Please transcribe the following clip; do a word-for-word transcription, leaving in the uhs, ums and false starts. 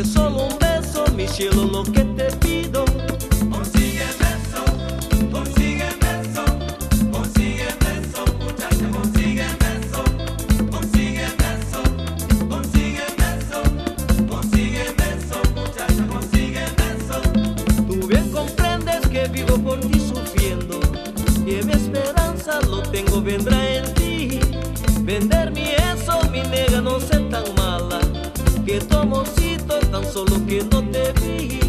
Dame solo un beso, mi cielo, lo que te pido. Consigue beso, consigue beso, consigue beso, muchacha, consigue beso, consigue beso, consigue beso, consigue beso, muchacha, consigue beso. Tú bien comprendes que vivo por ti sufriendo, que mi esperanza lo tengo vendrá en ti. Vender mi eso, mi nega, no sé tan mala, que tu amorcito tan solo que no te vi.